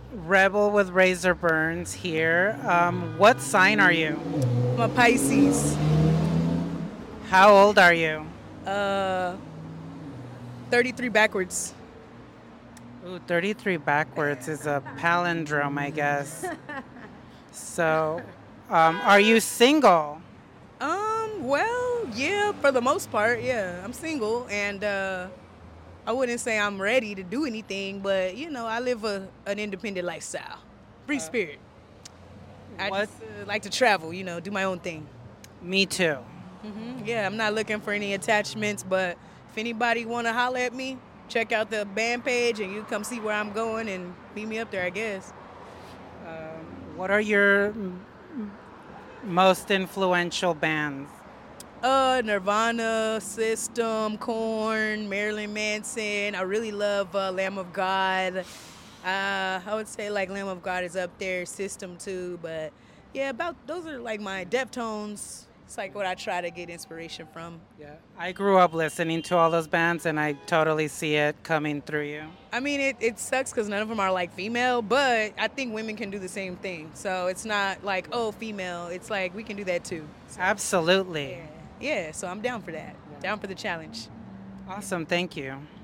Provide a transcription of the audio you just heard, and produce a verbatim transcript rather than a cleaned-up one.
Rebel with Razor Burns here. Um, what sign are you? I'm a Pisces. How old are you? Uh, thirty-three backwards. Ooh, thirty-three backwards is a palindrome, I guess. So, um, are you single? Um, well, yeah, for the most part, yeah. I'm single, and uh, I wouldn't say I'm ready to do anything, but you know, I live a an independent lifestyle, free spirit. I What? just uh, like to travel, you know, do my own thing. Me too. Yeah, I'm not looking for any attachments, but if anybody want to holler at me, check out the band page, and you come see where I'm going and meet me up there, I guess. What are your mm, most influential bands? Uh, Nirvana, System, Korn, Marilyn Manson. I really love uh, Lamb of God. Uh, I would say like Lamb of God is up there, System too, but yeah, about those are like my Deftones. It's like what I try to get inspiration from. Yeah, I grew up listening to all those bands, and I totally see it coming through you. I mean, it, it sucks because none of them are like female, but I think women can do the same thing. So it's not like, oh, female. It's like we can do that too. So, Absolutely. yeah. Yeah, so I'm down for that. Down for the challenge. Awesome. Thank you.